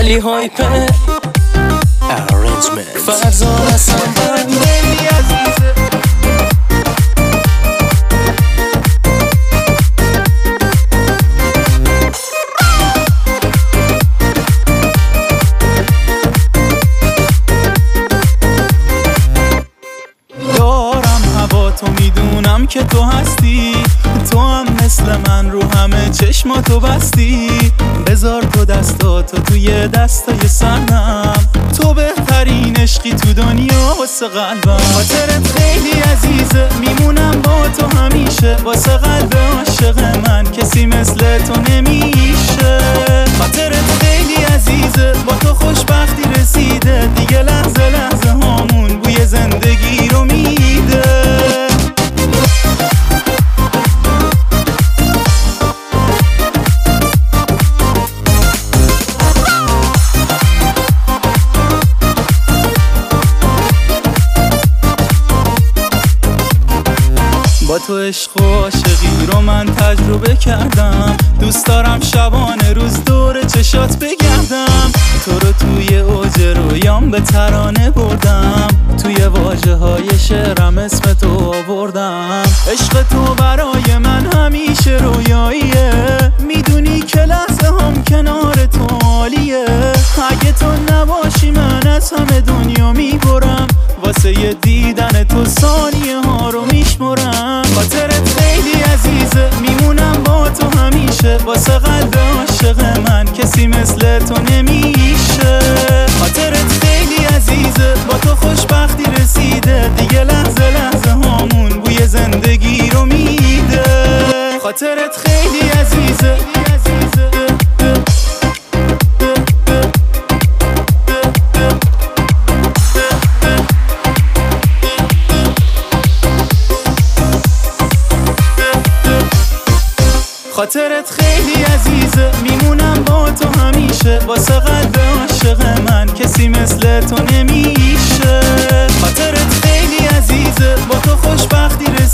علی هایپر ارنجمنت فرزان هستم خیلی عزیزه. دارم هوا تو میدونم که تو هستی، تو هم مثل من رو همه چشماتو بستی. بذار تو دستاتو توی دستای سرم، تو بهترین عشقی تو دنیا واسه قلبم. خاطرت خیلی عزیزه، میمونم با تو همیشه. واسه قلب عاشق من کسی مثل تو نمیشه. خاطرت خیلی عزیزه، با تو خوشبختی رسیده. دیگه لحظه لحظه هامون بوی زندگی رو میده. با تو عشق و عاشقی رو من تجربه کردم. دوست دارم شبانه روز دور چشات بگردم. تو رو توی اوج رویام به ترانه بردم. توی واژه های شعرم اسم تو آوردم. عشق تو برای من همیشه رویاییه. میدونی که لحظه هم کنار تو عالیه. اگه تو نباشی من از همه دنیا میبرم. واسه یه دیدن تو ثانیه ها رو میشمرم. خاطرت خیلی عزیزه، میمونم با تو همیشه. واسه قلب عاشق من کسی مثل تو نمیشه. خاطرت خیلی عزیزه، با تو خوشبختی رسیده. دیگه لحظه لحظه هامون بوی زندگی رو میده. خاطرت خیلی عزیزه. خاطرت خیلی عزیزه، میمونم با تو همیشه. واسه قلب عاشق من کسی مثل تو نمیشه. خاطرت خیلی عزیزه، با تو خوشبختی